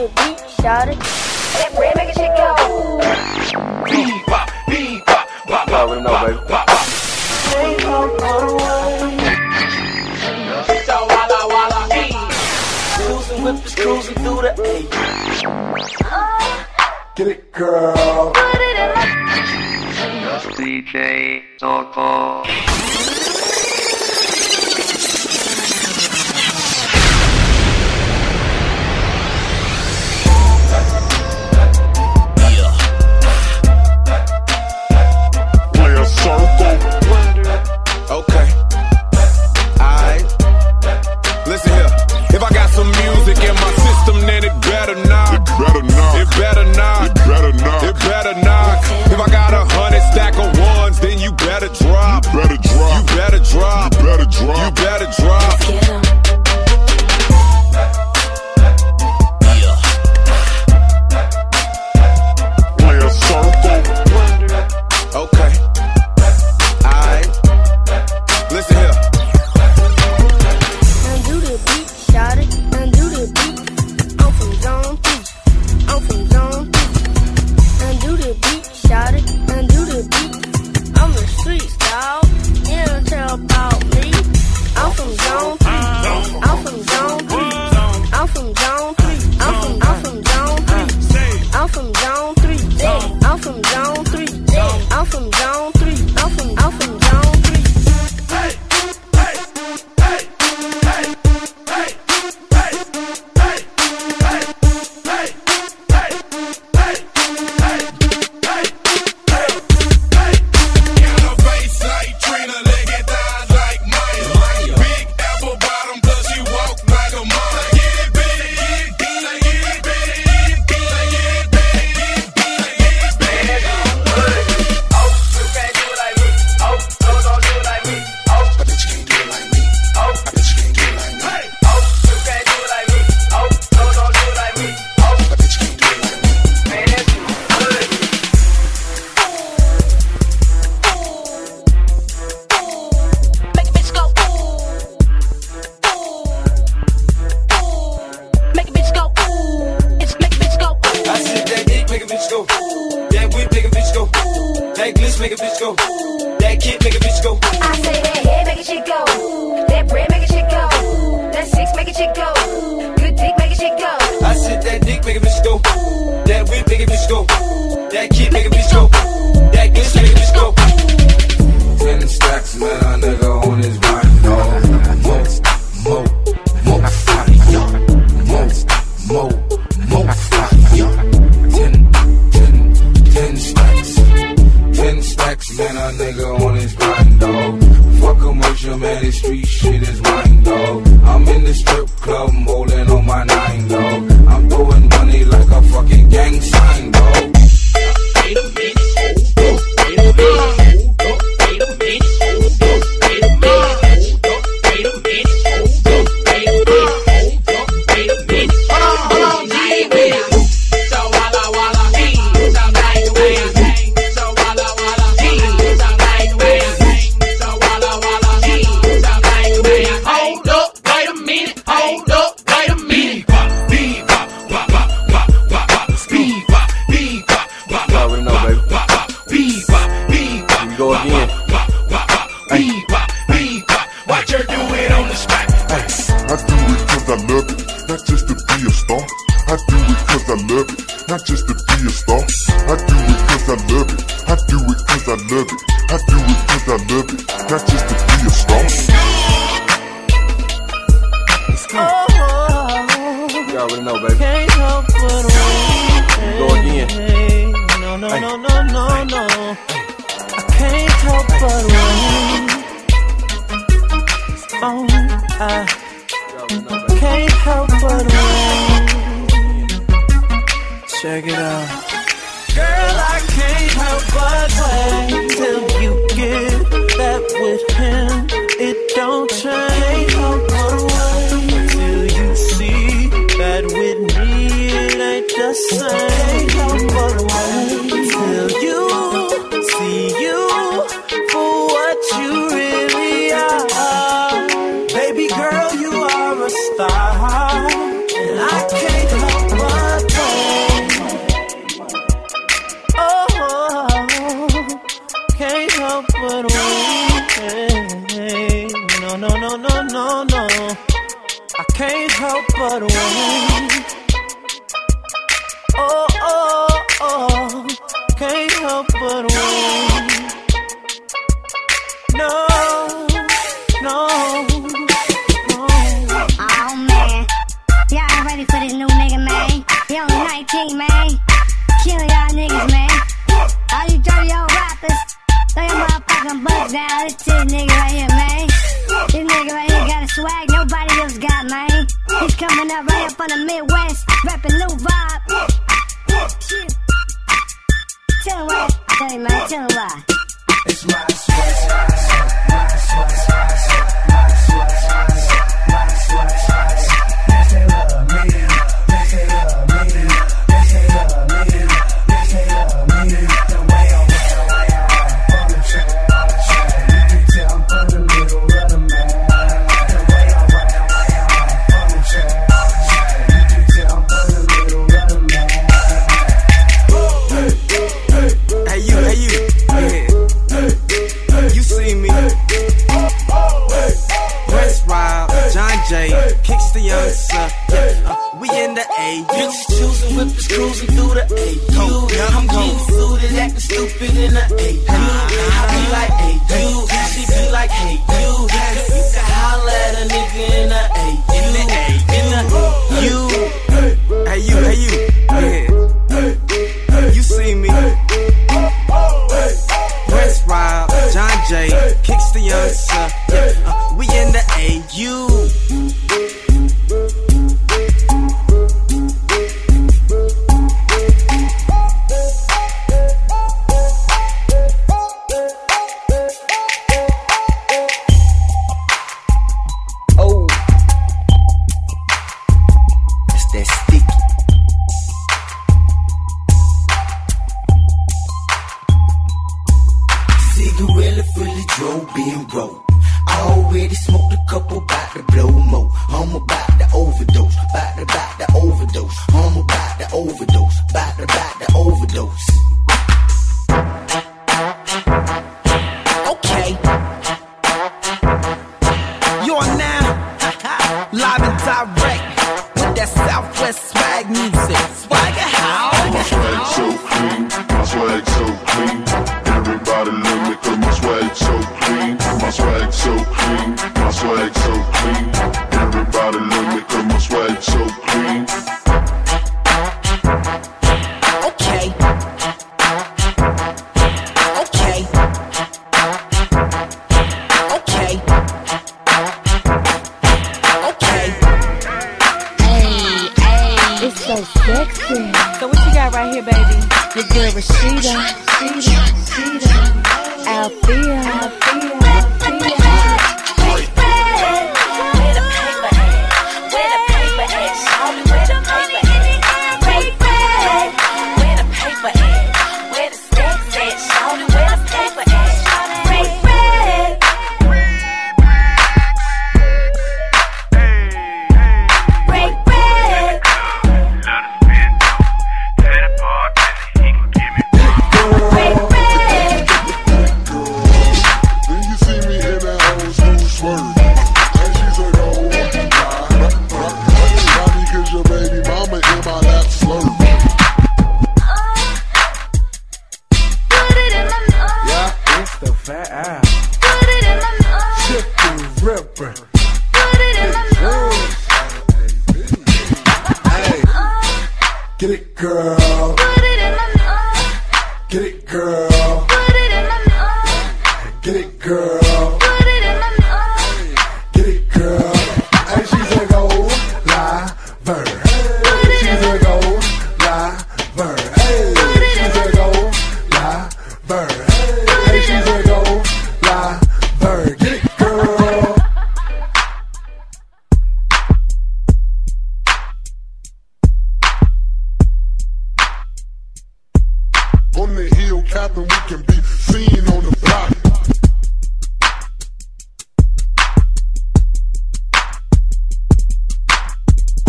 the beat, shout it. That bread make a shit go. Bebop, bebop, bop, bop, bop, bop, bop. Can't help but away. So walla walla, hey. Cruising with this, cruising through the A. Get it, girl. Put it in my DJ Soto. Okay. Alright. Listen here. If I got some music in my system, then it better knock. It better knock. It better knock. It better knock. It better knock. If I got 100 stack of ones, then you better drop. You better drop. You better drop. You better drop. You better drop. Get 'em. Play a circle. Okay. Alright. Listen here. undo the beat, shout it. Undo the beat. I'm from zone 3. I'm from zone 3. Undo the beat, shout it. Undo the beat. I'm the streets, dawg. You don't tell about me. I'm from zone 3. I'm from zone 3. I'm from zone 3. I'm from zone 3. I'm from zone 3. I'm from zone 3. I'm from zone 3. I'm from zone 3. Make a bitch go. Make a bitch go. It's make a bitch go. I said that dick make a bitch go. That whip make a bitch go. That glitch make a bitch go. That kid make a bitch go. I say that head make a shit go. That bread make a shit go. That six make a shit go. Good dick make a shit go. I said that dick make a bitch go. That whip make a bitch go. That kid make a bitch go. That glitch make a bitch go. 10 stacks, man, a nigga on his grind, dog. More fire. More fire. 10 stacks. 10 stacks, man, a nigga on his grind, dog. Fuck commercial, man, this street shit is mine, dog. I'm in the strip club, holding on my 9, dog. I'm throwing money like a fucking gang sign, dog. Wait a minute, hold up, wait a minute, hold up, wait a minute, hold up, wait a minute, hold up, wait a minute, hold up, wait a minute, hold up, wait a minute. Hold on, G, wait. So walla walla, G, sound like the way I sing. So walla walla, G, sound like the way I sing. So walla walla, G, sound like the way I sing. Hold up, wait a minute, hold up, wait a minute. Bebop, bebop, bop, bop, bop, bop, bop. Bebop, bebop, bop, bop, already know, bop, baby. bop, bop. Bebop, bebop, Here we go again. bop, bop, bop, bebop, bebop. Watch her do it on the spot. I do it cause I love it, not just to be a star. I do it cause I love it, not just to be a star. I do it cause I love it, I do it cause I love it. I do it cause I love it, not just to be a star. You already know, baby. Can't help but Here we go again. No. I can't help but rain. You already know, baby. Can't help but rain. Check it out. Girl, I can't help but wait till you get that with him. It don't change. Can't help but wait till you see that with me it ain't the same. Can't help but wait till you see you for what you really are. Baby girl, you are a star, and I can't help but no. I can't help but wait. Oh, can't help but wait. No. Oh man, y'all ain't ready for this new nigga, man. He only 19, man. Killing y'all niggas, man. All you dirty old rappers, throw your motherfucking butts down. This nigga right here, man. This nigga right here got a swag nobody else got, man. He's coming up right up on the Midwest, rapping new vibe. Tell him why. Tell him, man. Tell him why. It's my Kicks the youngster, we in the A. Bitches choosing whippers, cruising through the A. I'm getting suited, acting stupid in the A. I be like, hey, you. She be like, hey, you. You can holler at a nigga in the A. In the A, in the you. Hey, you. You see me. West Rob, John Jay, Kicks the youngster, we in the A. You.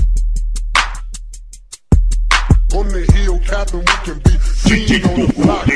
On the hill, Captain, we can be seen on the block.